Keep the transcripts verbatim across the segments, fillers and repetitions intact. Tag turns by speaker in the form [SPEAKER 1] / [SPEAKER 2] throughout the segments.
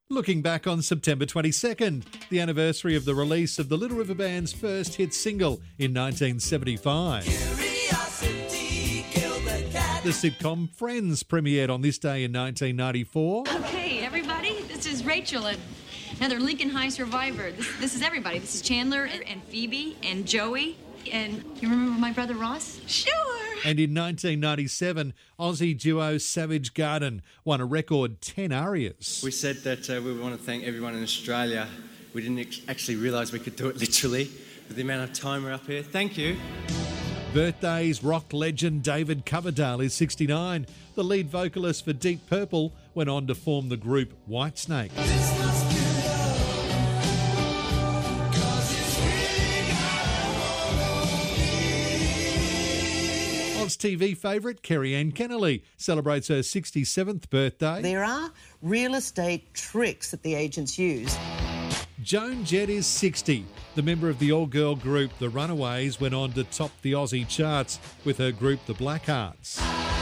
[SPEAKER 1] Looking back on September twenty-second, the anniversary of the release of the Little River Band's first hit single in nineteen seventy-five.
[SPEAKER 2] Curiosity killed the cat.
[SPEAKER 1] The sitcom Friends premiered on this day in nineteen ninety-four.
[SPEAKER 3] Okay, everybody, this is Rachel, and another Lincoln High survivor. This, this is everybody. This is Chandler and, and Phoebe and Joey. And you remember my brother Ross? Sure.
[SPEAKER 1] And in nineteen ninety-seven, Aussie duo Savage Garden won a record ten arias.
[SPEAKER 4] We said that uh, we want to thank everyone in Australia. We didn't ex- actually realise we could do it literally with the amount of time we're up here. Thank you.
[SPEAKER 1] Birthdays, rock legend David Coverdale is sixty-nine. The lead vocalist for Deep Purple went on to form the group Whitesnake. Oz T V favourite Kerry Ann Kennelly celebrates her sixty-seventh birthday.
[SPEAKER 5] There are real estate tricks that the agents use.
[SPEAKER 1] Joan Jett is sixty. The member of the all-girl group The Runaways went on to top the Aussie charts with her group The Blackhearts.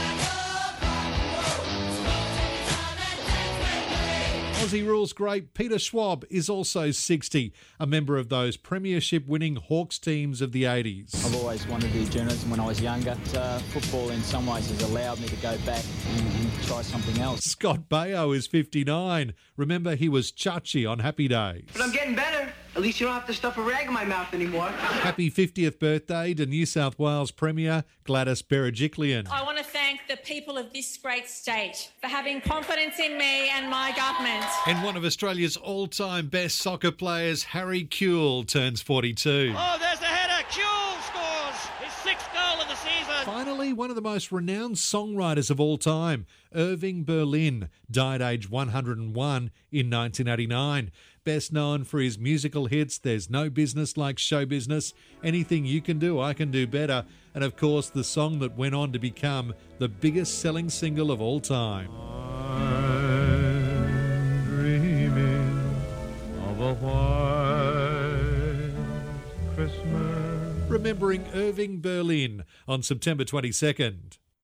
[SPEAKER 1] Aussie rules great Peter Schwab is also sixty, a member of those premiership-winning Hawks teams of the eighties.
[SPEAKER 6] I've always wanted to do journalism when I was younger. Uh, football in some ways has allowed me to go back and, and try something else.
[SPEAKER 1] Scott Baio is fifty-nine. Remember, he was Chachi on Happy Days.
[SPEAKER 7] But I'm getting better. At least you don't have to stuff a rag in my mouth anymore.
[SPEAKER 1] Happy fiftieth birthday to New South Wales Premier Gladys Berejiklian.
[SPEAKER 8] I want to thank the people of this great state for having confidence in me and my government.
[SPEAKER 1] And one of Australia's all-time best soccer players, Harry Kewell, turns forty-two.
[SPEAKER 9] Oh, there's the header. Kewell scores his sixth goal of the season.
[SPEAKER 1] Finally, one of the most renowned songwriters of all time, Irving Berlin, died aged one hundred one in nineteen eighty-nine. Best known for his musical hits There's No Business Like Show Business, Anything You Can Do, I Can Do Better, and of course the song that went on to become the biggest selling single of all time.
[SPEAKER 10] I'm dreaming of a white Christmas.
[SPEAKER 1] Remembering Irving Berlin on September twenty-second.